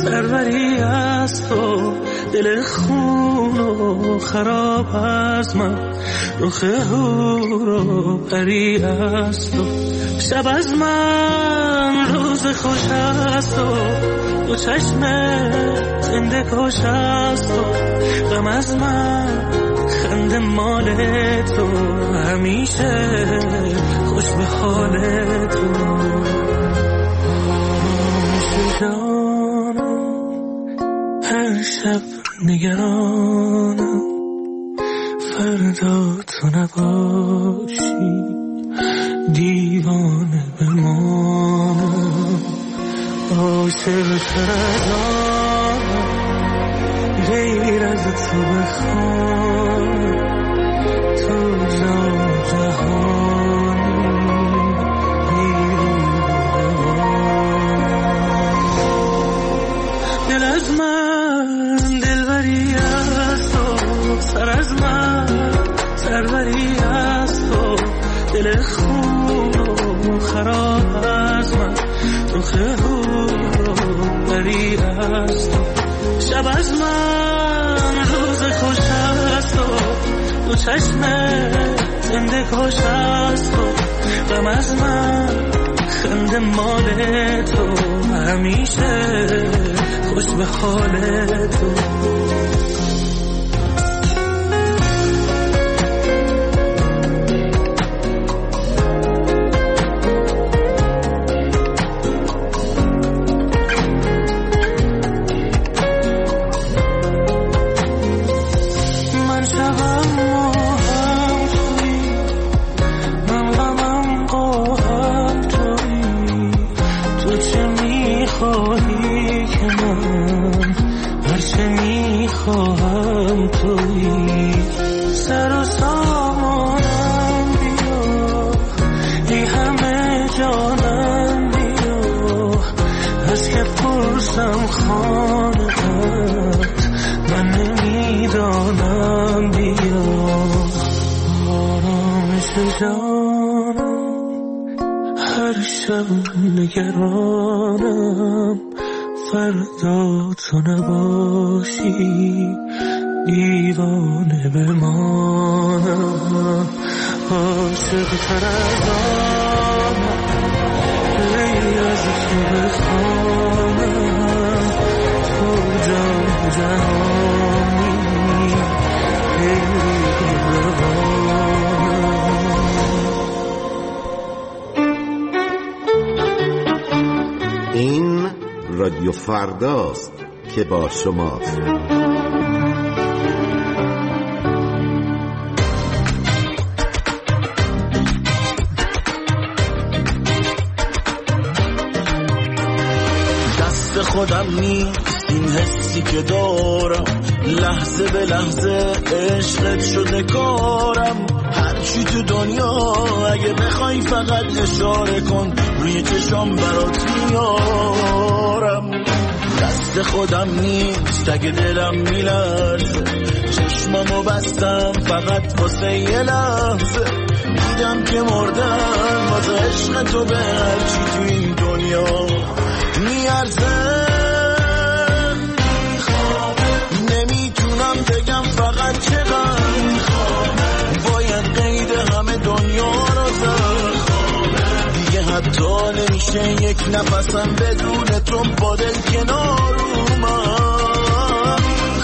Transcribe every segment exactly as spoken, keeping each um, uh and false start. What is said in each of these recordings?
سروری از تو، دل خون و خراب از من، رخ هور و پری از تو. شب از من روز خوش از تو، دو چشم زنده کش از تو. غم از من خنده مال تو، همیشه خوش به حال تو. هر شب نگرانم فردا تو نباشی، دیوانه بمانم عاشق تردانم، غیر از تو بخوام تو جان جهانی دل از من دلبری از تو، سر از من سروری از تو. دل خون و خراب از من، رخ هور و پری از تو. شب از من روز خوش از تو، دو چشم زنده کش از تو. غم از من خنده مال تو، همیشه خوش به حال تو. نگرانم فردا تو نباشی، دیوانه بمانم عاشق تر از آنم، غیر از تو بخوانم تو جان جهانی این رادیو فرداست که با شماست. دست خودم نیست این حسی که دارم، لحظه به لحظه عشقت شده کارم. هرچی تو دنیا اگه بخوای فقط اشاره کن، روی چشام برات میارم. دست خودم نیست اگه دلم میلرزه، چشمامو بستم فقط واسه یه لحظه. دیدم که مردم واسه عشق تو به هرچی تو این دنیا میارزه. نمیتونم بگم فقط چقدر باید قید همه دنیا رو زد. دیگه حتی نمیشه یک نفسم بدون تو با دل کنار اومد.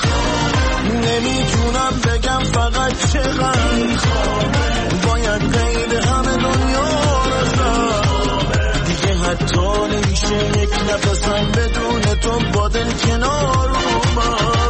نمیتونم بگم فقط چقدر باید قید همه دنیا رو زد. دیگه حتی نمیشه یک نفسم بدون تو با دل کنار اومد.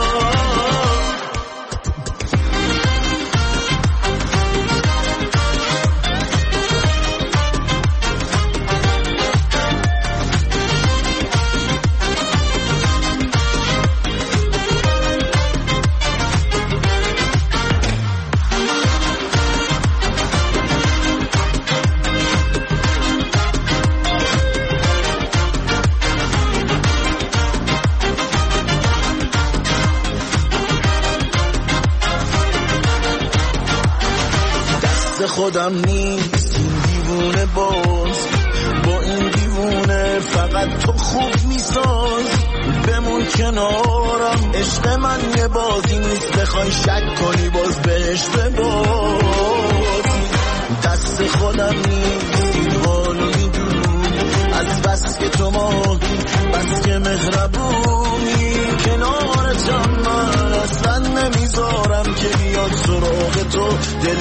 خودم نیست این دیوونه باز، با این دیوونه فقط تو خوب میساز. بمون کنارم. عشق من یه بازی نیست بخوای شک کنی باز بهش ببازی. دست خودم نیست این حالو میدونی، از بس که تو ماهی بس که مهربونی. کنارتم من اصلا نمیذارم که بیاد سراغ تو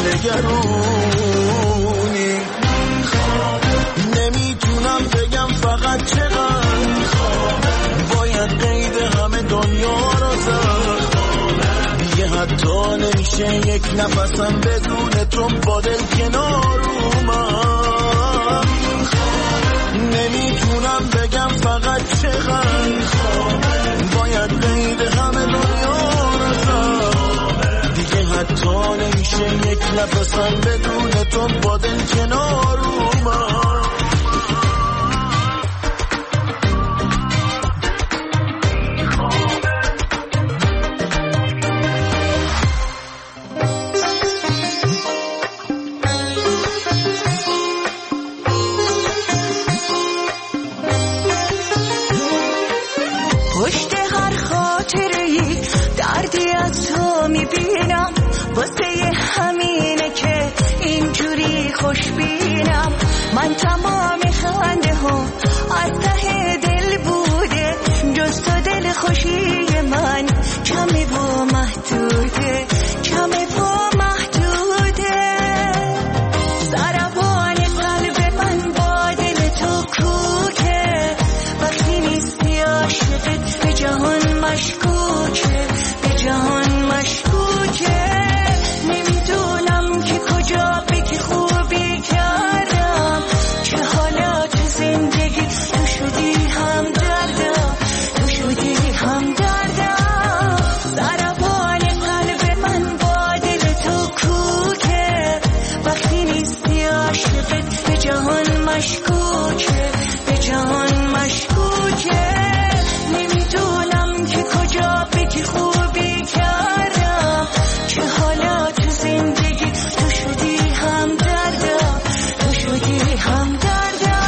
دلگرونی. نمیتونم بگم فقط چقدر باید قید همه دنیا رو زد. دیگه حتی نمیشه یک نفسم بدون تو با دل کنار اومد. نمیتونم بگم فقط چقدر باید قید همه دنیا رو زد. دیگه حتی نمیشه یک نفسم بدون تو با دل کنار اومد. پشت هر خاطره‌ای دردی از تو میبینم، واسه همینه که اینجوری خوشبینم. من تمام خنده ها از ته دل بوده، جز تو دل خوشی من کمی و محدوده، کمی و محدوده. ضربان قلب من با دل تو کوکه، وقتی نیستی عاشقت به جهان مشکوکه، به جهان مشکوکه. نمیدونم که کجا بگی خوبی کردم، چه حالا تو زندگی تو شدی هم دردم، تو شدی هم دردم. ضربان قلب من با دل تو کوکه، وقتی نیستی عاشقت به جهان مشکوکه، به جهان مشکوکه. نمیدونم که کجا بگی خوبی کردم، چه حالا تو زندگی تو شدی هم دردم، تو شدی هم دردم.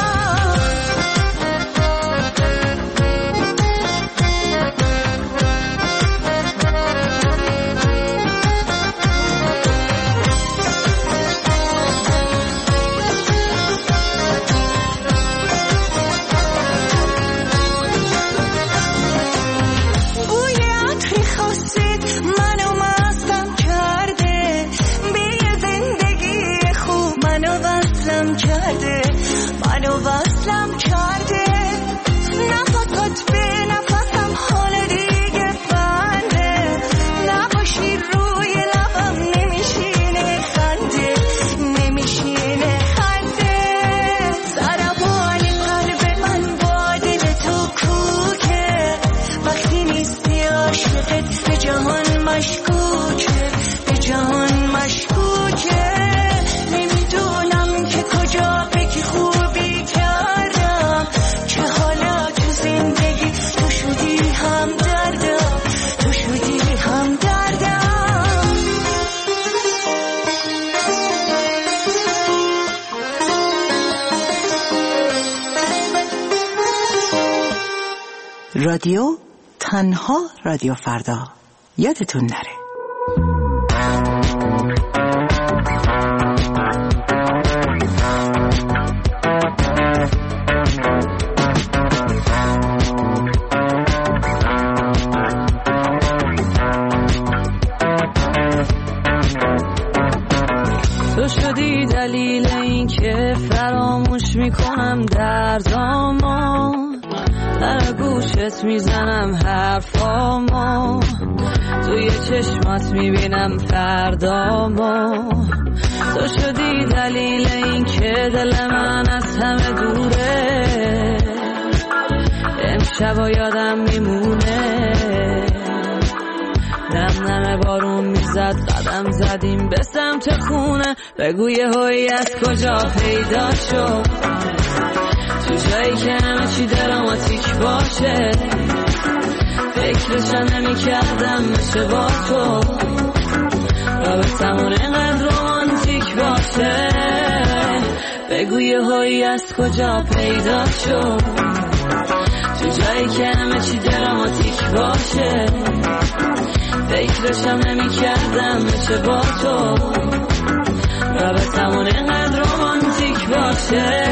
بوی عطر خاصت منو مستم کرده، به یه زندگی خوب منو وصلم کرده، منو وصلم کرده. نه فقط به نفسم حال دیگه بنده، نباشی روی لبم نمیشینه خنده، نمیشینه خنده. ضربان قلب من با دل تو کوکه، وقتی نیستی عاشقت به جهان مشکوکه، به جهان مشکوکه. نمیدونم که کجا بگی خوبی کردم، چه حالا تو زندگی تو شدی هم دردم، تو شدی هم دردم. رادیو تنها رادیو فردا، یادتون نره. تو شدی دلیل این که فراموش میکنم دردامو، در گوشت میزنم حرفامو، توی چشمات میبینم فردامو. تو شدی دلیل این که دل من از همه دوره، امشب یادم میمونه. نم نم بارون میزد، قدم زدیم به سمت خونه. بگو یه هوی از کجا پیدا شد، تو جایی که همه چی دراماتیک باشه. فکرشم نمی کردم میشه با تو رابطمون اینقدر رومانتیک باشه. بگو یه هوی از کجا پیدا شد، تو جایی که همه چی دراماتیک باشه، فکرشم نمی کردم بشه با تو، رابطمون اینقدر رومانتیک باشه.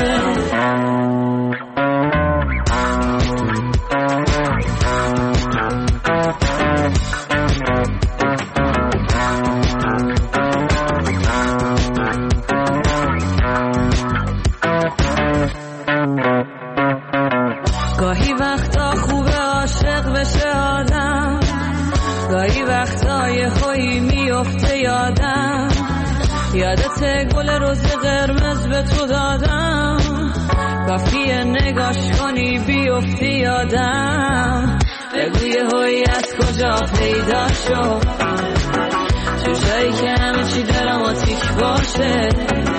گاهی وقتا خوبه عاشق بشه آدم، گاهی وقتا یه خویی میفته یادم، یادت گل روز قرمز به تو دادم، کافیه نگاش کنی بیفتی یادم، بگو یه هوی از کجا پیدا شد، تو جایی که همه چی دراماتیک باشه،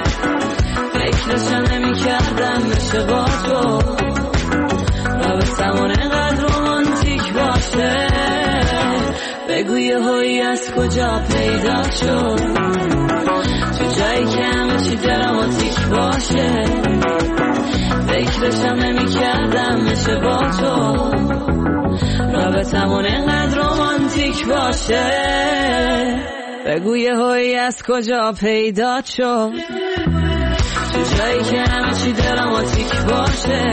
فکرشم نمی کردم بشه با تو، رابطمون اینقدر رومانتیک باشه، بگو یه هوی از کجا پیدا شد، تو جایی که همه چی دراماتیک باشه، فکرشم نمی کردم بشه با تو، رابطمون اینقدر رومانتیک باشه، بگو یه هوی از کجا پیدا شد، تو جایی که همه چی دراماتیک باشه،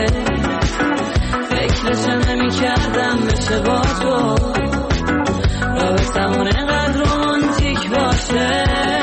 فکرشم نمی کردم بشه با تو، رابطمون اینقدر رومانتیک باشه.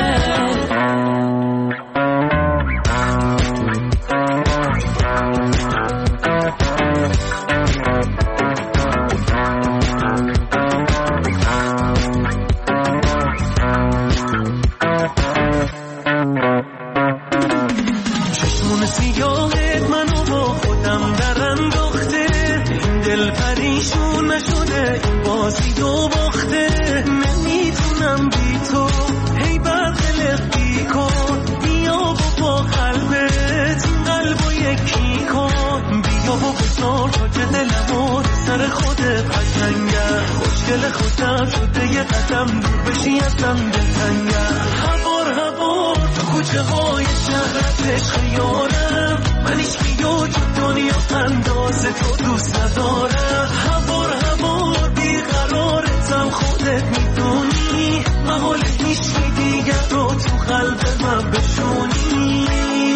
چشمون سیاهت منو با خودم در انداخته، این دل پریشون نشده، این بازی دو باخته، نمیتونم بی تو هی برقلق بی کن، بیا با با قلبت این قلبو یکی کن، بیا با بزار تا که دلمو سر خودت قشنگه، خوشگل خودم شده یه قدم دور بشی ازم دلتنگه، هوار هوار تو کوچه های شهرت عشق یارم، من ایش بیو تو دنیا انداز تو دوست ندارم، هوار هوار بیقرارتم خودت میدونی، محال هیچی دیگر رو تو قلب من بشونی.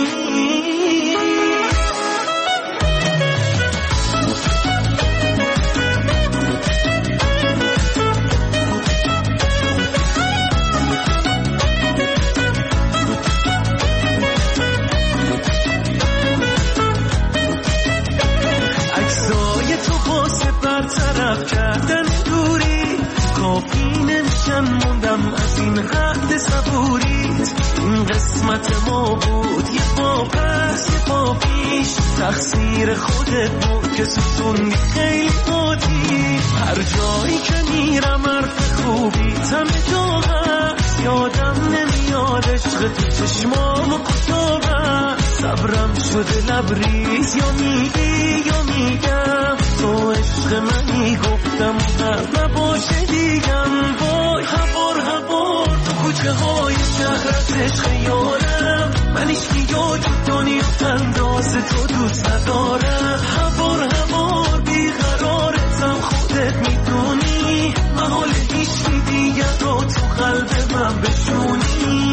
برطرف کردن دوری کافی نمیشن، موندم از این حد صبوریت، این قسمت ما بود یه پا پس یه پا پیش، تقصیر خودت بود که ستوندی خیلی بودی، هر جایی که میرم حرف خوبی تم جا هست، یادم نمیاد عشق تو چشمام کجا هست، صبرم شده لبریز یا میگی یا میگم، تو عشق منی گفتم و نباشه دیگم، وای هوار هوار تو کوچه های شهرت عشق یارم، من ایش بیو تو دنیا انداز تو دوست ندارم، هوار هوار بیقرارتم خودت میدونی، محال هیچی دیگر رو تو قلب من بشونی.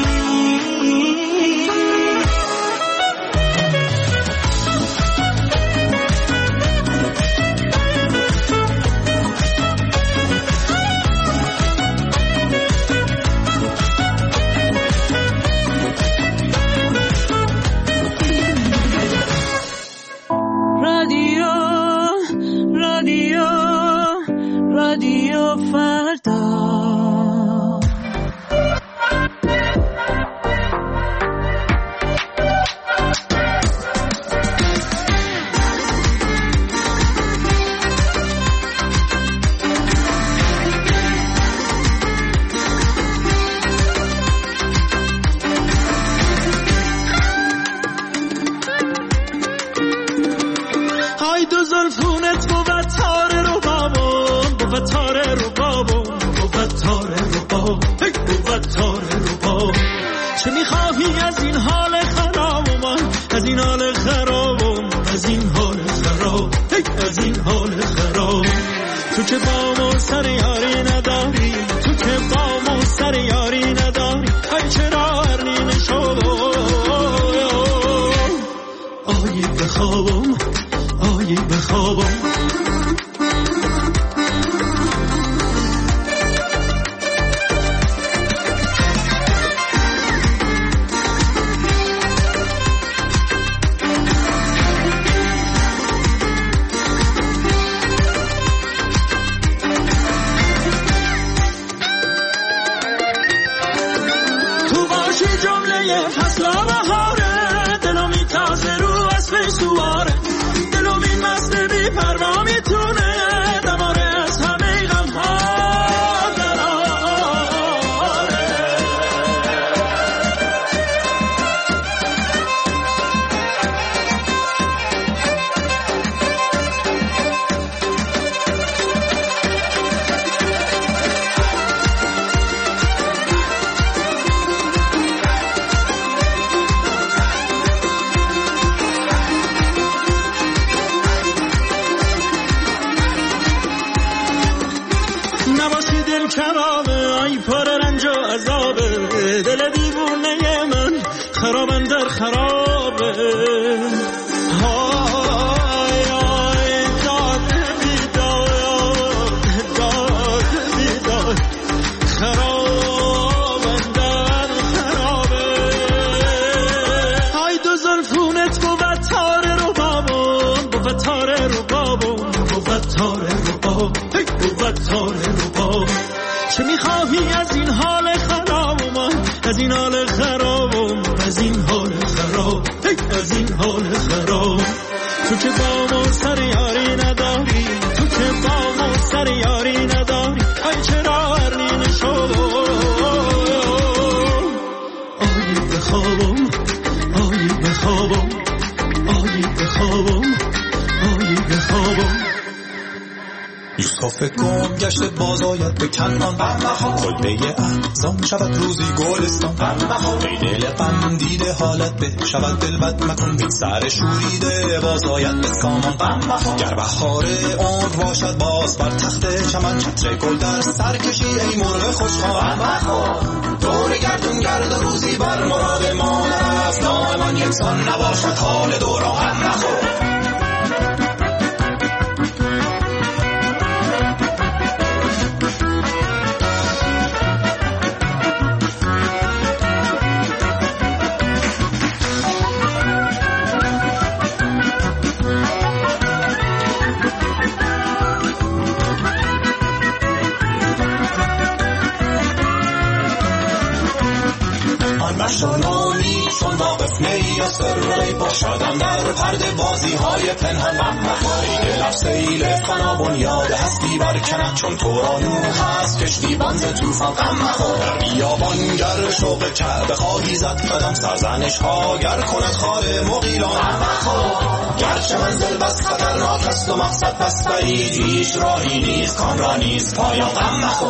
چه میخواهی از این حال خراب من، از این حال خرابم، از این حال خراب، از این حال خراب، تو که با و سر یاری نداری، تو که با و سر یاری نداری، ای چرا ارنین شو آیی بخوابم، آیی بخوابم. چه میخواهی از این حال خراب من، از این حال خرابم، از این حال خراب، از این حال خراب. تو که با و سر یاری نداری، تو که با و سر یاری نداری، ای چرا ارنین شو آیی بخوابم، آیی بخوابم، آیی بخوابم، آیی بخوابم. یوسف گم گشته باز آید به کنعان، کلبه احزان شود روزی گلستان. ای دل غم دیده حالت به شود دلبد مکن، بی سر شوریده باز آید به سامان. گر بهار عمر باشد باز بر تخت چمن، چتر گل در سر کشی ای مرغ خوشخوان. دور گردون گرد و روزی بر مراد ما نرفت، دائمان یکسان نباشد حال دوران. مشالانی چون واقف نی از سرای باشدم در پرده بازی های پنهان. ای دل سیل فنا بنیاد هستی برکند، چون تو را نور هست کشتی بانز توفان. غم مخور در بیابان گر شوق کعبه خواهی زد قدم، سرزنش ها گر کند خار مغیلان. غم مخور گرچه منزل بس خطرناک است و مقصد بس بعید، هیچ راهی نیست کان را نیست پایان. غم مخور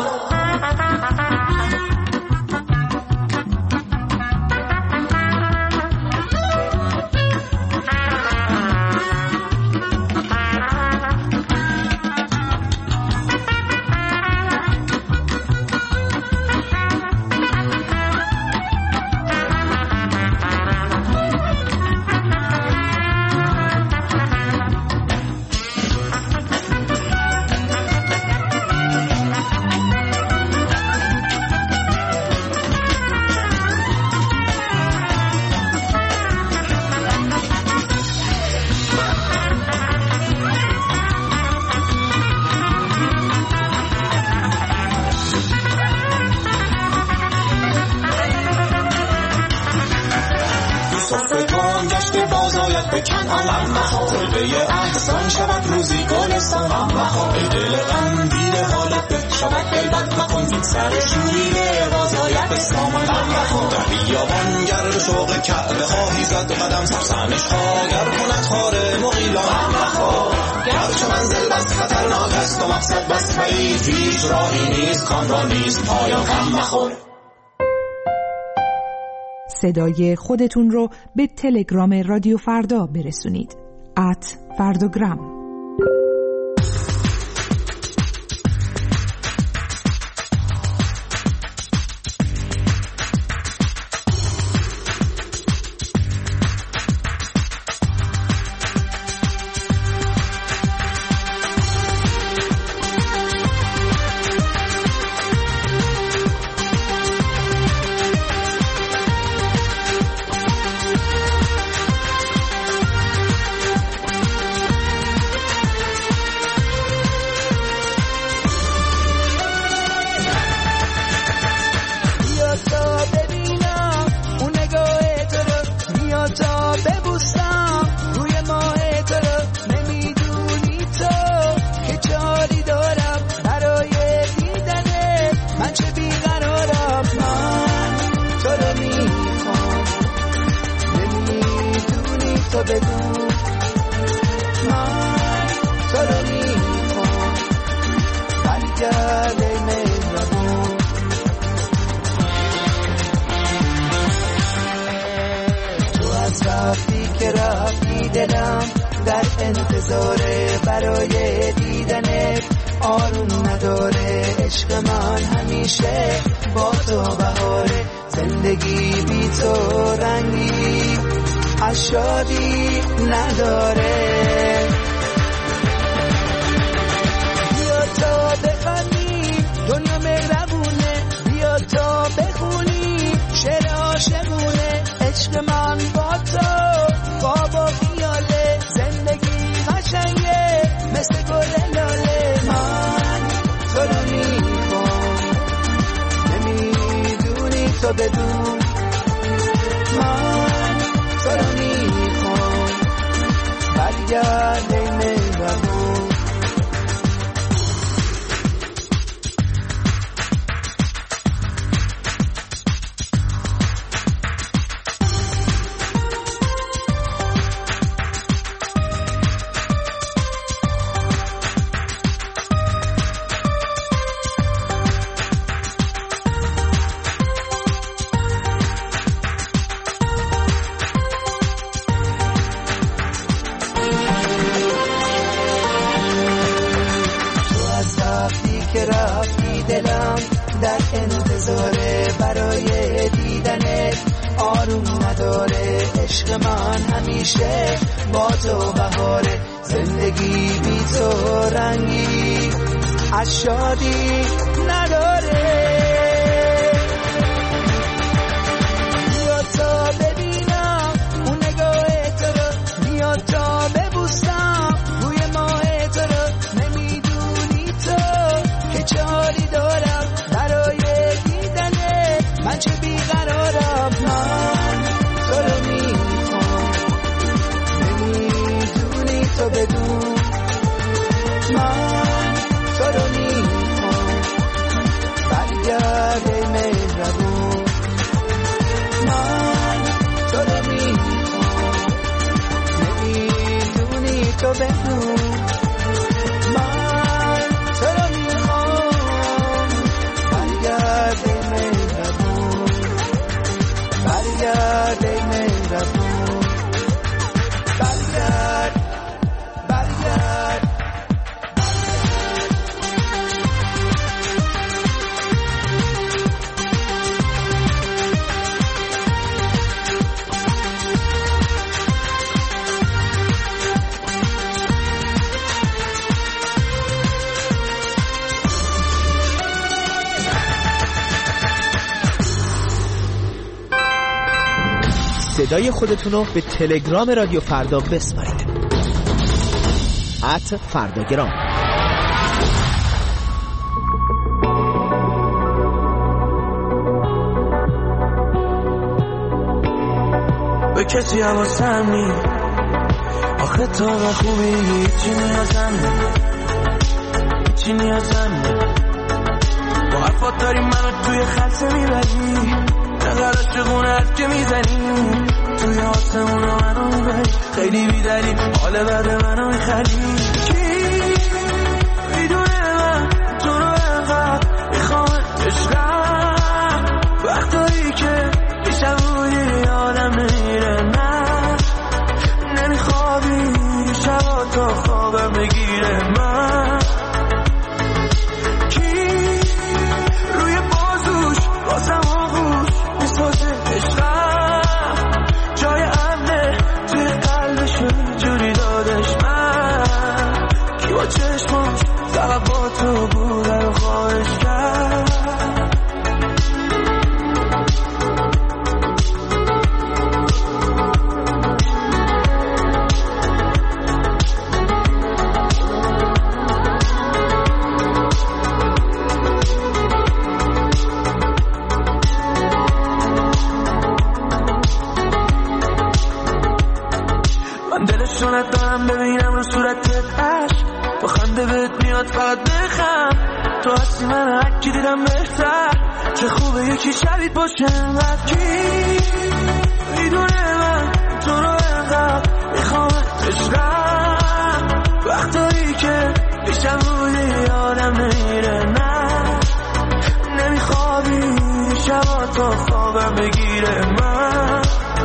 به کنعان. کلبه احزان شود روزی گلستان. ای دل غم دیده حالت به شود دلبد مکن، بی سر شوریده باز آید به سامان. در بیابان گر شوق کعبه خواهی زد قدم، سرزنش ها گر کند خار مغیلان. گرچه منزل بس خطرناک است و مقصد بس بعید، هیچ راهی نیست کان را نیست پایان. غم مخور. صدای خودتون رو به تلگرام رادیو فردا برسونید. ات فردوگرام. تو بدون من تو رو میخوام برگرد ای مهربون تو از رفتی که رفتی دلم در انتظاره برای دیدنت آروم نداره عشق من همیشه با تو بهاره زندگی بی تو رنگی از شادی نداره بیا تا بخونی دنیا مهربونه بیا تا بخونی شعر عاشقونه عشق من با تو خواب و خیاله زندگی قشنگه مثل گل لاله من تو رو میخوام نمیدونی تو بدون من تو رو میخوام برگرد ای مهربون در انتظاره برای دیدنت آروم نداره عشق من همیشه با تو بهاره زندگی بی تو رنگی از شادی نداره بیا تا ببینم اون نگاه تو رو بیا تا ببوسم روی ماه تو رو نمیدونی تو که چه حالی دارم من چه بیقرارم من تو رو میخوام نمیدونی تو بدون من تو رو میخوام برگرد ای مهربون من تو رو میخوام نمیدونی تو بدون من تو رو میخوام برگرد ای مهربون برگرد ای مهربون برگرد برگرد صدای خودتون رو به تلگرام رادیو فردا بسپارید ات فرداگرام. به کسی حواسم نی آخه تا و خوبی چی نیازم چی نیازم با حرفات داری منو توی خلصه میبری نقدر عاشقونه حرف که میزنی توی آسمون رو منو میبری خیلی بیدری حال بعد منو میخری کی میدونه من تو رو انقدر میخوام عشقم وقتایی که پیشم بودی آدم نمیره نه نمیخوابی شبا تا خوابم بگیره من کی روی بازوش بازم آغوش میسازه عشقم جای امنه توی قلبش جوری دادش من کی با چشماش فقط با تو بوده رو خواهش کرد دارم ببینم رو صورتت عشق با خنده بهت میاد فقط بخم تو هستی من هرکی دیدم بهتر چه خوبه یکی شبید باشه انقدر کی میدونه من تو رو انقدر میخوام عشقم وقتایی که پیشم بودی یادم نمیره نه نمیخوابی شبا تا خوابم بگیره من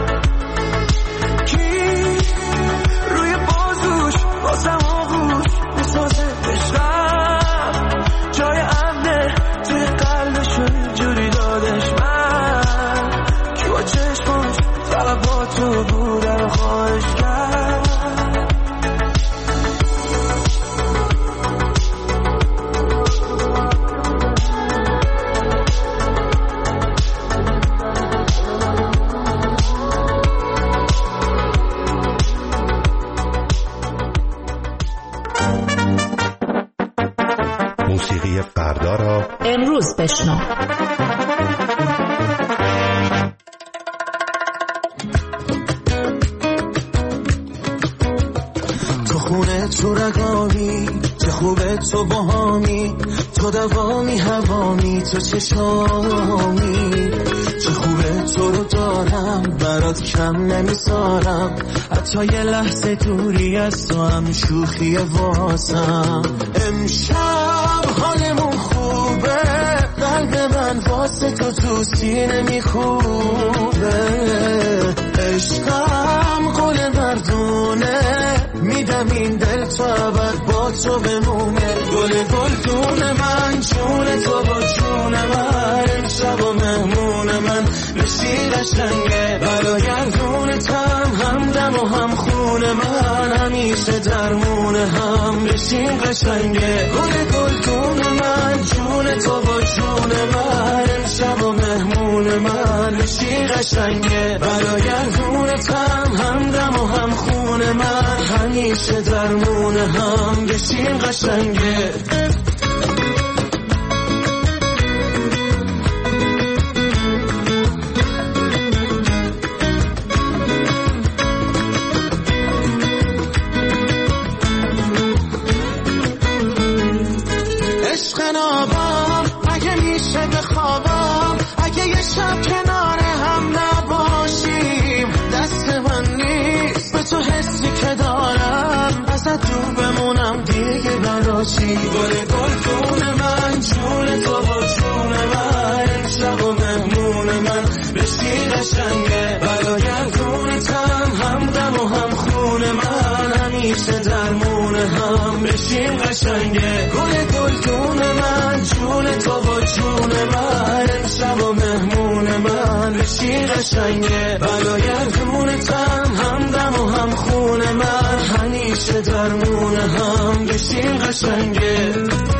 کی روی بازوش بازم آغوش میسازه عشقم جای امنه توی قلبشو اینجوری دادش من کی با چشماش فقط با تو بودم خواهش کرد موسیقی فردا را امروز بشنو. تو خونه تو رگامی چه خوبه تو باهامی تو دوامی هوامی تو چشامی چه خوبه تو رو دارم برات کم نمیذارم حتی یه لحظه دوری از تو هم شوخی واسم امشب حالمون خوبه قلب من واسه تو تو سینه میخوبه عشقم قول مردونه میدم این دل تو ابد با تو بمونه گل گلدون من جون تو با جون من امشب و مهمون من بشی قشنگه برایندونتم همدم و هم خون من همیشه درمون هم بشی قشنگه گل گلدون من جون تو با جون من امشب و مهمون من بشی قشنگه برایندونتم همدم و هم خون من همیشه درمون هم بشی قشنگه شب کنار هم نباشیم دست من نیست به تو حسی که دارم ازت دور بمونم دیگه نراشی گل گلدون من جون تو با جون من امشب و مهمون من بشی قشنگه برایندونتم همدم و هم خون من همیشه درمون هم بشی قشنگه گل گلدون من جون تو با جون من امشب و مهمون من بشی قشنگه برایندونتم همدم و هم خون من همیشه درمون هم بشی قشنگه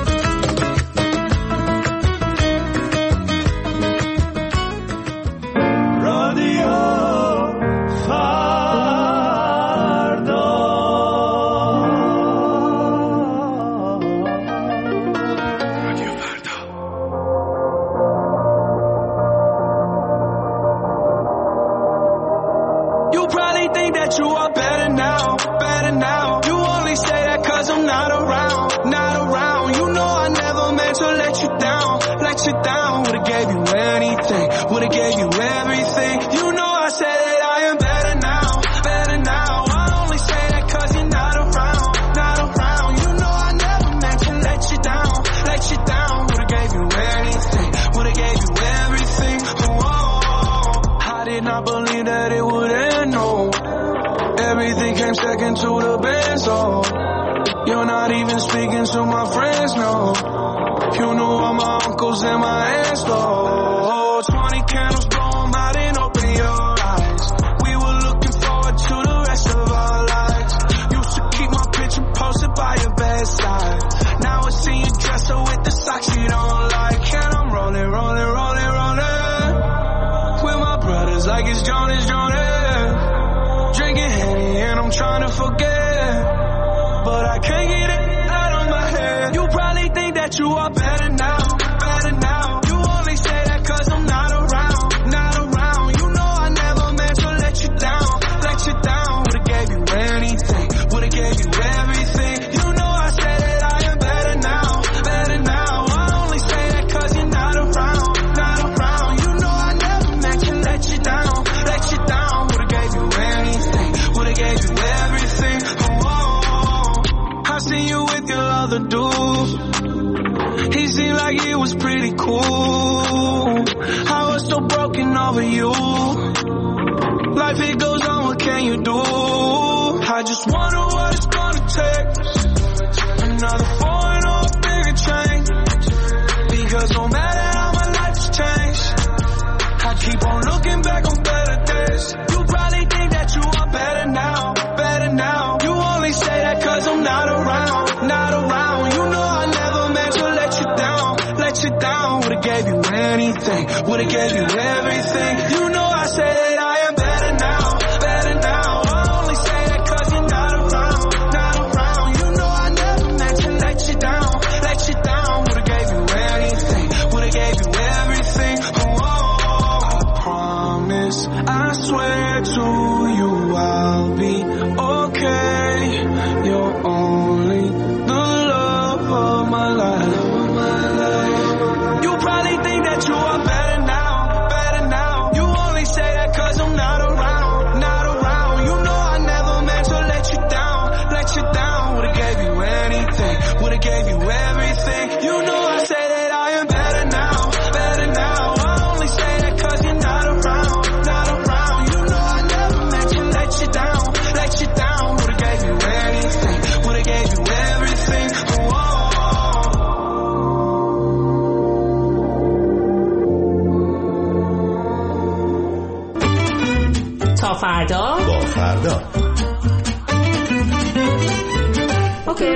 To the Benz, oh. You're not even speaking to my friends, no. You know all my uncles and my aunts, though. Twenty candles, blow 'em out and open your eyes. We were looking forward to the rest of our lives. Used to keep my picture posted by your bedside. Now I see you dressed up with the socks you don't like. And I'm rolling, rolling, rolling, rolling with my brothers like it's Jonas, Jonas. Drinking Henny and I'm trying to forget, but I can't get it out of my head. You probably think that you are better now, better now. You only say that cause I'm not around, not around. You know I never meant to let you down, let you down. Would've gave you anything, would've gave you everything. You know I said that I am better now, better now. I only say that cause you're not around, not around. You know I never meant to let you down, let you down. Would've gave you anything, would've gave you everything. Made it seem like it was pretty cool. I was so broken over you. Life it goes on, what can you do? I just wonder what it's gonna take. Another foreign or a bigger change. Because no matter how my life's changed, I keep on looking back on better days. You probably think that you are better now, better now. You only say that cause I'm not around, not around. You know I never meant to let you down, let you down. Would've gave you anything, would've gave you everything. You know I said that I am better now, better now. I only say that cause you're not around, not around. You know I never meant to let you down, let you down. Would've gave you anything, would've gave you everything. Oh, I promise, I swear to you I'll be okay. You're only the love of my life. You probably think that you are better now, better now. You only say that cause I'm not around, not around. You know I never meant to let you down, let you down. Would've gave you anything, would've gave you everything. You know I say that I am better now, better now. I only say that cause you're not around, not around. You know I never meant to let you down, let you down. Would've gave you anything, would've gave you everything. Oh, تا فردا با فردا. اوکی.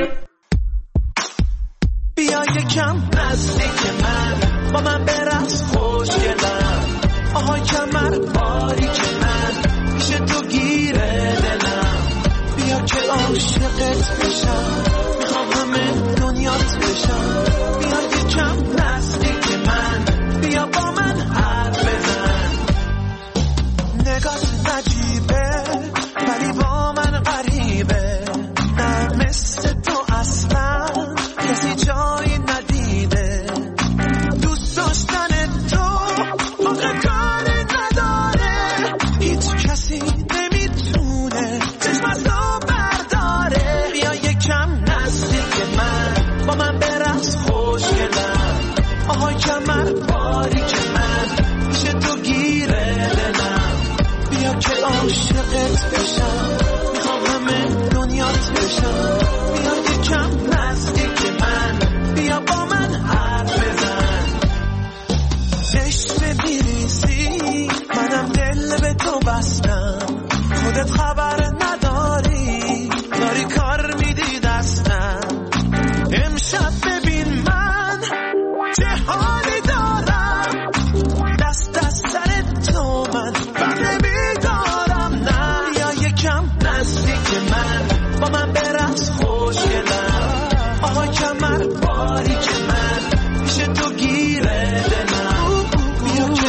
بیا یکم نزدیک من، با من برقص خوشگلم. آهای کمر باریک من، پیش تو گیره دلم. بیا که عاشقت بشم، میخوام همه دنیات بشم. بیا یکم نزدیک من، بیا با من حرف بزن. نگات نجیبه ولی با من غریبه، نه مثل تو اصلا کسی جایی ندیده. دوست داشتن تو آخه کاری نداره، هیچ کسی نمیتونه چشم از تو برداره. بیا یکم نزدیک من، با من برقص خوشگلم. آهای کمر باریک من، پیش تو گیره دلم. بیا که عاشقت بشم، میخوام همه دنیات بشم. بیا یکم نزدیک من، بیا با من حرف بزن. عشق میریزی، منم دل به تو بستم. خودت خبر نداری، داری کار میدی دستم. امشب ببین من چه حالی دارم، دست از سر تو من بر نمیدارم. نه بیا یکم نزدیک من، با من برقص خوشگلم. آهای کمر باریک من، پیش تو گیره دلم. بیا که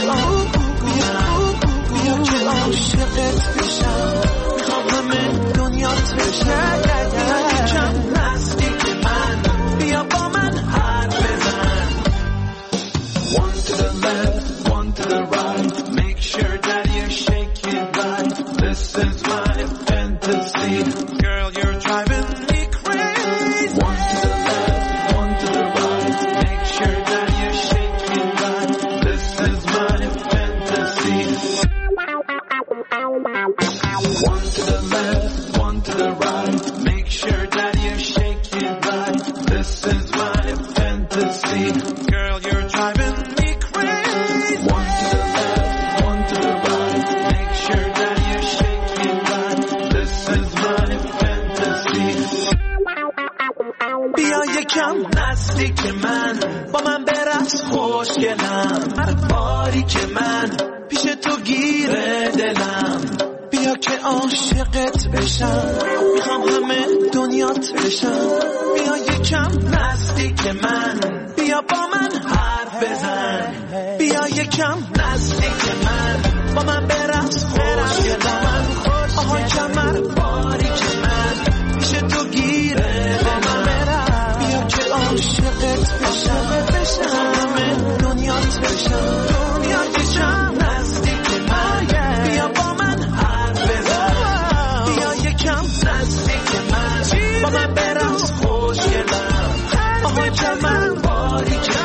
بیا که عاشقت بشم، میخوام همه دنیات بشم. بیا یکم نزدیک من، بیا با من حرف بزن. One to the left, one to the right. Make sure that you shake it right. This is my fantasy. Girl, you're driving me crazy. One to the left, one to the right. Make sure that you shake it right. This is my fantasy. One to the left, one to the right. Make sure that you shake it right. This is my fantasy. Girl, you're driving me crazy. One to the left, one to the right. Make sure that you shake it right. This is my fantasy. بیا یکم نزدیک من، با من برقص خوشگلم. هر باری که من پیش تو گیره دلم. بیا که عاشقت بشم، میخوام همه دنیات بشم. بیا یکم نزدیک من، بیا با من حرف بزن. بیا یکم نزدیک من، با من برقص خوشگلم. آهای کمر باریک من، پیش تو گیره دلم. بیا که عاشقت بشم، همه دنیات بشم. بیا یکم نزدیک من، بیا با من حرف بزن. بیا یکم نزدیک من، با من برقص خوشگلم. آهای کمر باریک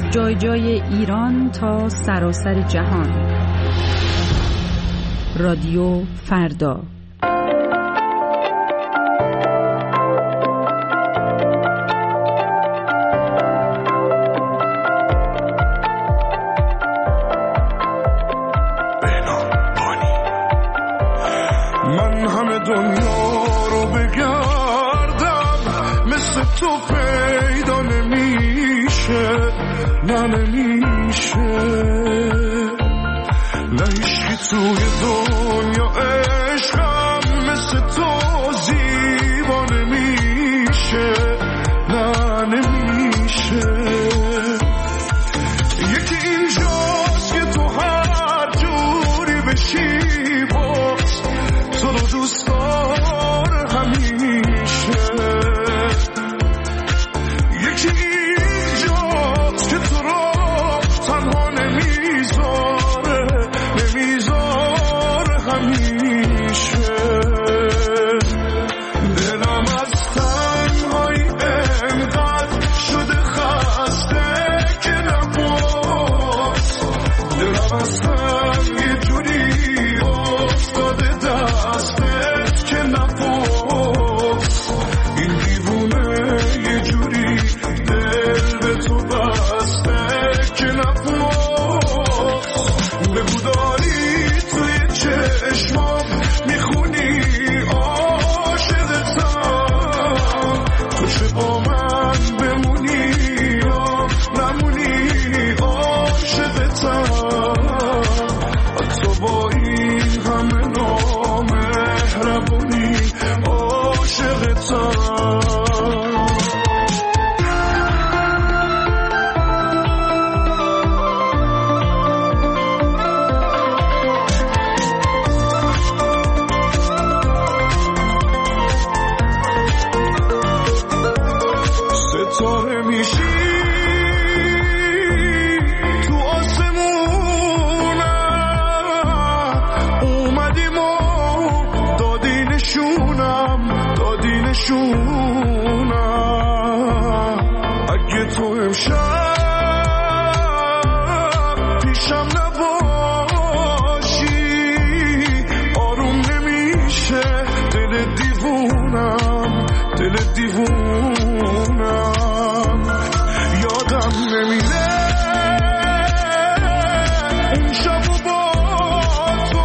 از جای جای ایران تا سراسر جهان. رادیو فردا. من همه دنیا رو بگردم مثل تو پیدا نمیشه، نه نمیشه، نه هیچکی توی دنیا عشقم مثل تو زیبا نمیشه، نه نمیشه. یکی اینجاست که تو هر جوری بشی باز تو رو دوست داره همیشه. یکی اینجاست که تو رو تنها نمیذاره، نمیذاره همیشه. دلم از تنهایی انقدر شده خسته که نباز، دلم از تن یه جوری افتاده دستت که نباز. این دیوونه یه جوری دل به تو بسته که نباز. بگو داری توی چشمام میخونی عاشقتم، تو چه با من بمونی یا نمونی عاشقتم. حتی با این همه نامهربونی عاشقتم. ستاره میشی تو آسمونم، اومدیم و دادی نشونم، دادی نشونم. اگه تو امشب پیشم نباشی آروم نمیشه دل دیوونم، دل دیوونم. یادم نمیره اون شب و با تو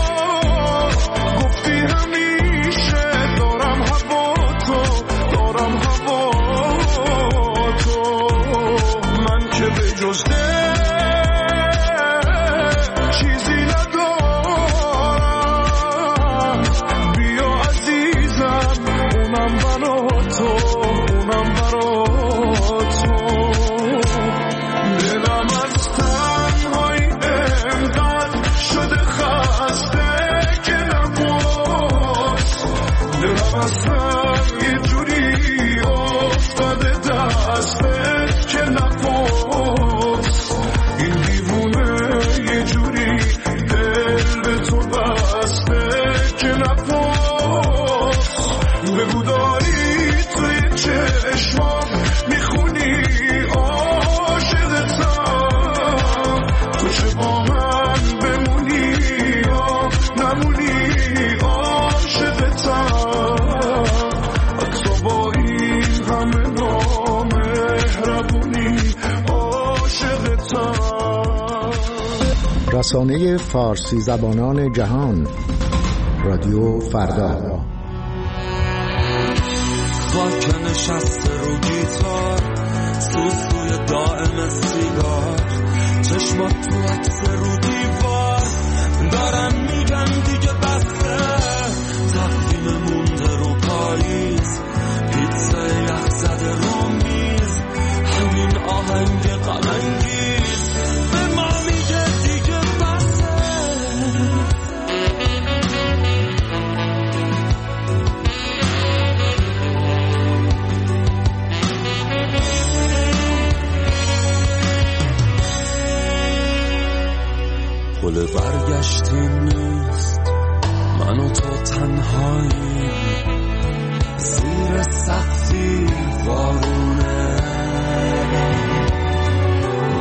گفتی همیشه دارم هوا تو، دارم هوا تو. من که به جز دل چیزی ندارم، بیا عزیزم اونم برا تو، اونم برا تو. دلم از تنهایی انقدر شده خسته که نباز، دلم از تن یه جوری افتاده دستت که نباز. این دیوونه یه جوری دل به تو بسته که نباز. بگو داری توی چشمام میخونی عاشقتم، تو چه با من بمونی یا نمونی عاشقتم. حتی با این همه نامهربونی عاشقتم. رسانه فارسی زبانان جهان، رادیو فردا. خاک نشسته رو گیتار، سوسوی دائم سیگار، چشمات تو عکس رو دیوار. دارم میگم دیگه بسته، تقویم مونده رو پاییز، پیتزا یخ زده رو میز، همین آهنگ غم‌انگیز به ما میگه دیگه بسته. پل برگشتی نیست، من و تو تنهایی زیر سقفی وارونه.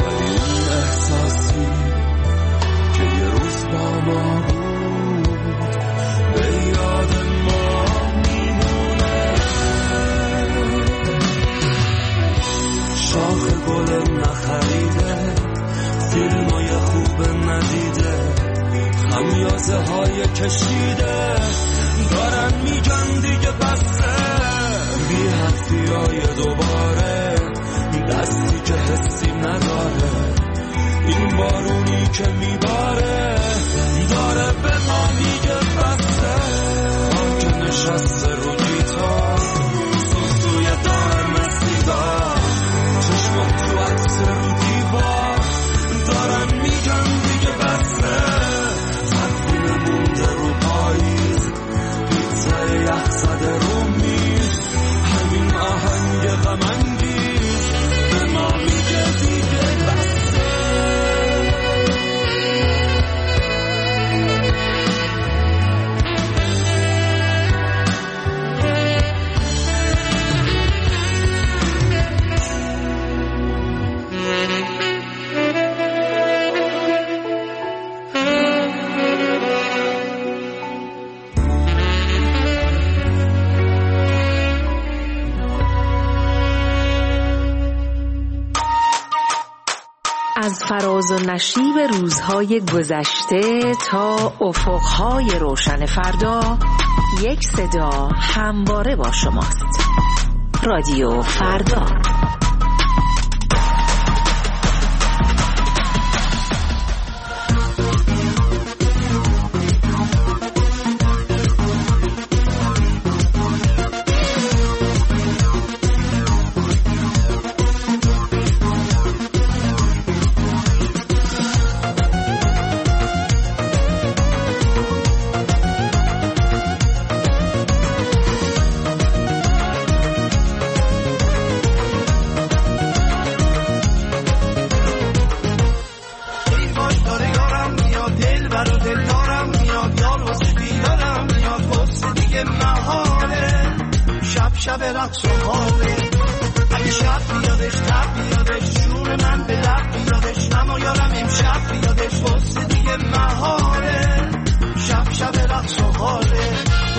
خمیازه های کشیده دارن میگن دیگه بسته، بی حرفی های دوباره دستی که حسی نداره، این بارونی که میباره داره به ما میگه بسته. آن که نشسته رو گیتار سوسوی دارم سیگار، چشمم تو عکس رو دیوار دارن میگن دیگه بسته. تدبیر مونده رو پاییز، پیتزای یخ زده رو میز، همین آهنگ غم‌انگیز به ما میگه دیگه بسته. از فراز و نشیب روزهای گذشته تا افقهای روشن فردا، یک صدا همواره با شماست. رادیو فردا. شب رقص و حاله، اگه شب بیادش تب بیادش جون من به لب بیادش، اما یارم امشب بیادش واسه دیگه محاله. شب شب رقص و حاله،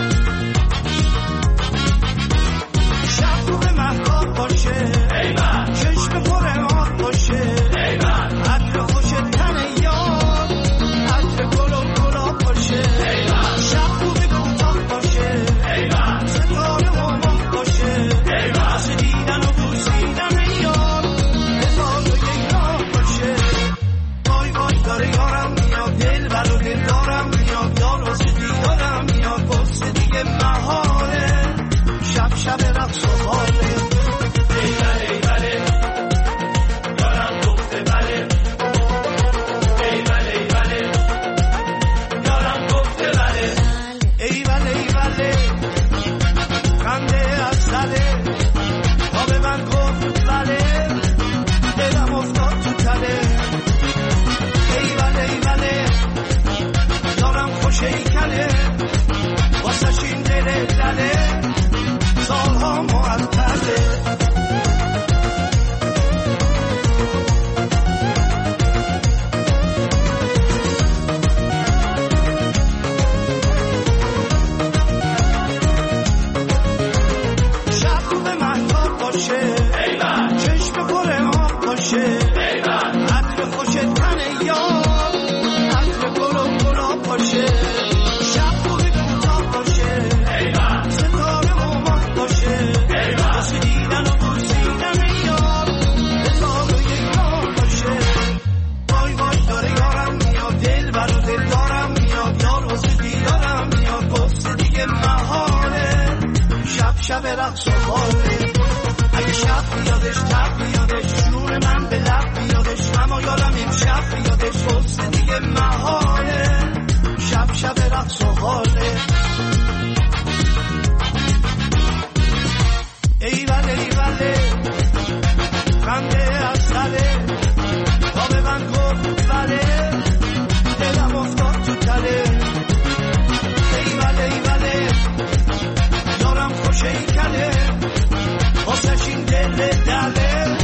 شب رو به محتاب باشه، چشم پر آب باشه، عطر خوش تن یار، عطر گل و گلاب باشه، شب رو به کوتاه باشه، ستاره و واسه دیدن و بوسیدن یار، بزار و یک راه باشه. وای وای داره یارم میاد، دل بر و دل دارم میاد، یار واسه دیدارم میاد، واسه دیگه محاله. شب شب رقص و حاله، ای بله ای بله یارم گفته بله، ای بله ای بله یارم گفته بله، ای بله ای بله خنده از سله، آب من گفت بله، دلم افتاد تو تله، ای بله ای بله یارم خوش ای کله، واسش این دل دله سالها معطله. چشم پر آب باشه، عطر خوش تن یار، عطر گل و گلاب باشه، شب رو به کوتاه باشه، ستاره و ماه باشه، واسه دیدن و بوسیدن یار، بزار و یک راه باشه. وای وای داره یارم میاد، دل بر و دل دارم میاد، یار واسه دیدارم میاد، واسه دیگه محاله. شب شب رقص و حاله، اگه شب بیادش تب بیادش جون من به لب بیادش، اما یادم امشب بیادش واسه دیگه محاله. شب شب رقص و حاله، ای بله ای بله خنده از سله، آب من گفت بله، دلم افتاد تو تله، ای بله ای بله یارم خوش ای کله، واسش این دل دله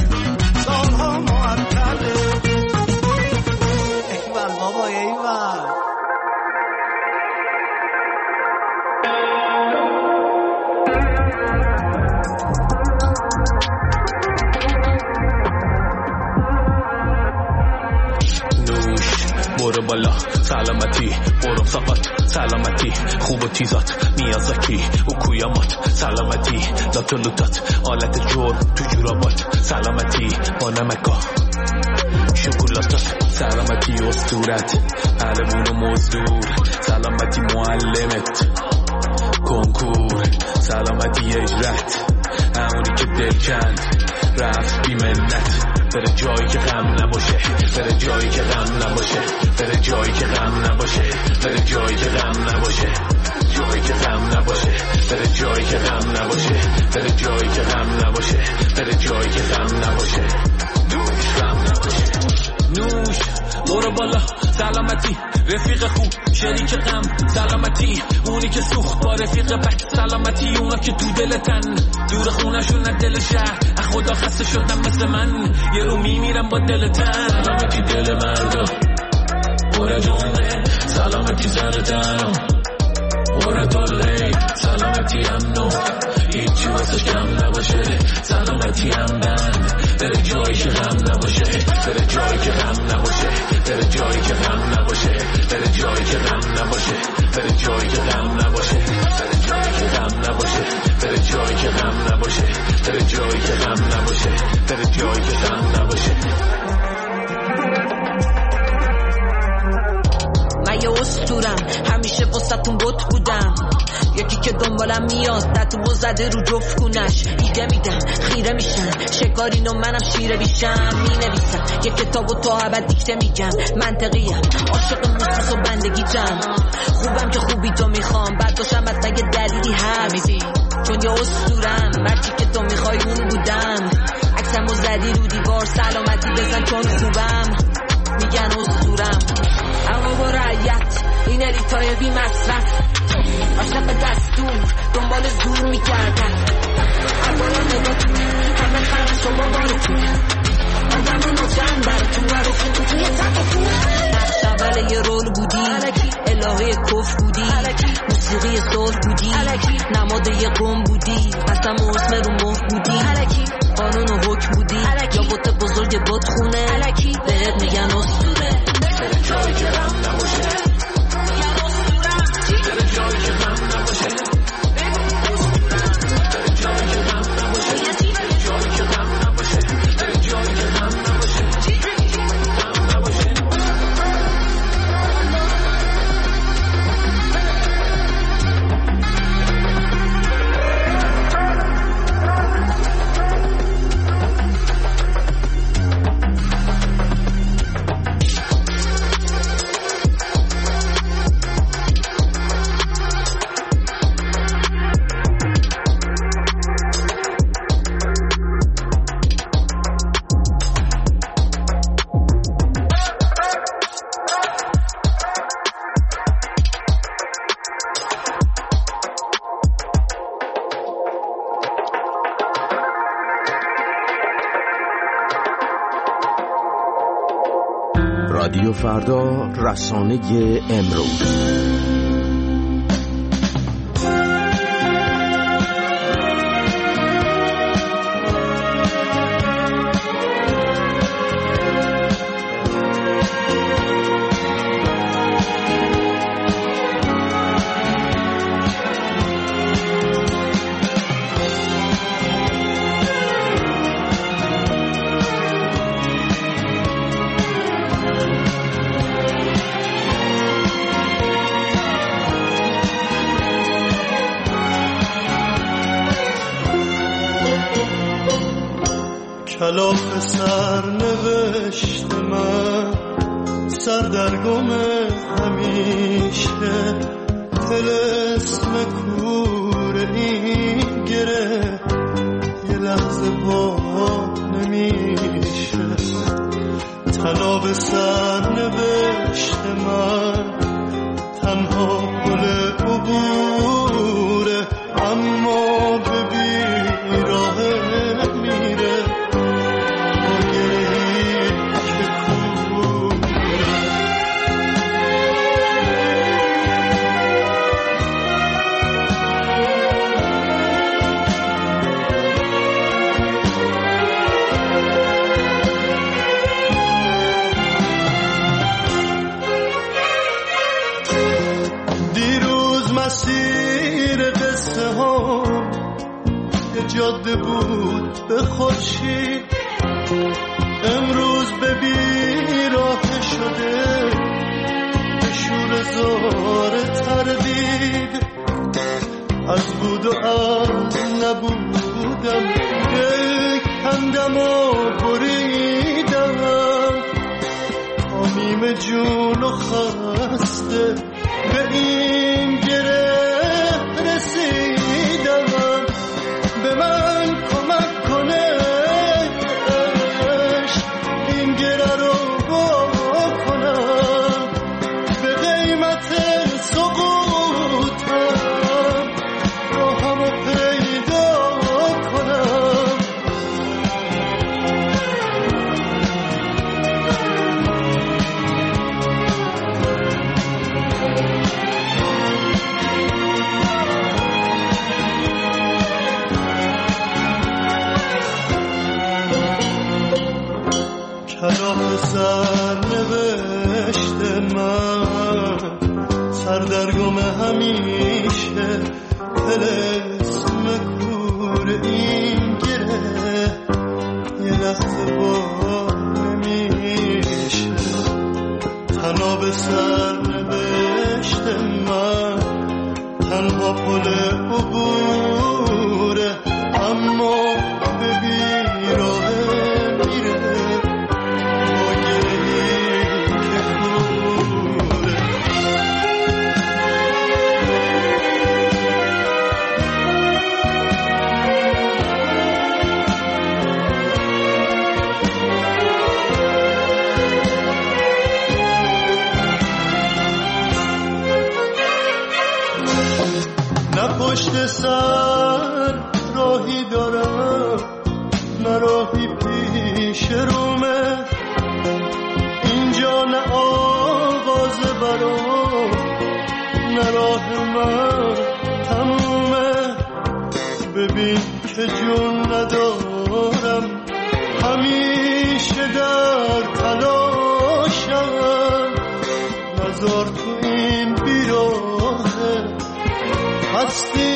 برو بالا سلامتی برو فقط سلامتی خوب و تیزات میازاکی و کویامات سلامتی لات و لوتات آلت جرم تو جورابات سلامتی با نمکا شکلاتات سلامتی اسطورت علمون و مزدور سلامتی معلمت کنکور سلامتی اجرت همونی که دل کند رفت بی منت بره جایی که غم نباشه بره جایی که غم نباشه بره جایی که غم نباشه بره جایی که غم نباشه جایی که غم نباشه بره جایی که غم نباشه بره جایی که غم نباشه بره جایی که غم نباشه دوش غم نباشه نوش برو بالا سلامتی رفیق خوب شریک غم سلامتی اونی که سوخت با رفیق بد سلامتی اونا که تو دلتن دور خونشون از دل شهر از خدا خسته شدن مثل من یه رو میمیرم با دلتن سلامتی دل مردا برا جونه سلامتی زردن برا طله سلامتی امنو هیچی واسش کم نباشه سلامتی همدن بره جایی که غم نباشه بره جایی که غم نباشه بره جایی که غم نباشه بره جایی که غم نباشه بره جایی که غم نباشه بره جایی که غم نباشه بره جایی که غم نباشه بره جایی که غم نباشه بره جایی که غم نباشه من یه اسطورم همیشه واسه‌تون بت بودم یکی که دنبالم میاد دتو و زده رو جفت کونش ایده میدم خیره میشن شکارین و منم شیره بیشم مینویسم یه کتاب و تا ابد دیکته میگم منطقیم عاشق موسیقی و بندگیتم خوبم که خوبی تو میخوام بعد باشم از نگه دلیلی هست چون یه اسطورم مرچی که تو میخوای اون بودم عکسم و زدی رو دیوار سلامتی بزن چون خوبم میگن اسطورم اما با رعیت این الیتای بی مصرف عاشق دستور دنبال زور میکردن اولا نگاه همه خرش و بابارتون آدم مجن براتون براتون توی تقتون نقش اول یه رول بودی الهه کف بودی موسیقی صلح بودی نماد یه قوم بودی قسم و اسم رو مخ بودی قانون و حکم بودی یا بوت بزرگ بوت خونه بهت میگن اسطوره بره جایی که غم نباشه بره جایی که غم نباشه بره جایی که غم نباشه بره جایی که غم نباشه بره جایی که غم نباشه غم نباشه رادیو فردا، رسانه امروز. کلاف سر نوشت من سردرگم همیشه طلسم کور این گره یه لحظه با نمیشه تناب سر نوشت من تنها گل عبوره اما به بیراه میره رسیده بود به خورشید، امروز به بیراه شده به شور زار تردید. از بود و از نبودم کندم و بریدم، تا نیم جون و خسته به این گره رسیدم. به من کمک کنه این گره رو بکنم، به قیمت سقوطم راهمو پیدا کنم. کلاه سر نوشت من سردرگم همیشه، طلسم کور این گره یه لحظه با نمیشه. تناب سر نوشت من تنها پل عبوره، اما به بیراه میره با گرهی که کوره. نه پشت سر راهی دارم نه راهی پیش رومه، اینجا نه آغاز برام نه راه من تمومه. ببین که جون ندارم همیشه در تلاشم، نزار تو این بیراهه هستی